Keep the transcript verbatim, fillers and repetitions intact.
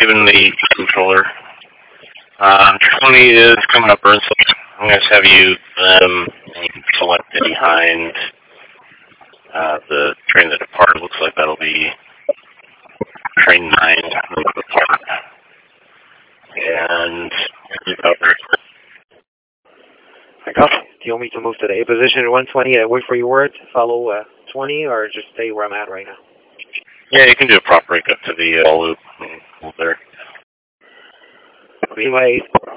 given the controller. Uh, twenty is coming up, Burns. I'm going to have you um, selected behind uh, the train that departed. Looks like that'll be train nine that depart. And recover. I copy. Do you want me to move to the A position at one twenty and wait for your word, follow uh, twenty, or just stay where I'm at right now? Yeah, you can do a prop break up to the uh, ball loop. There. Green light.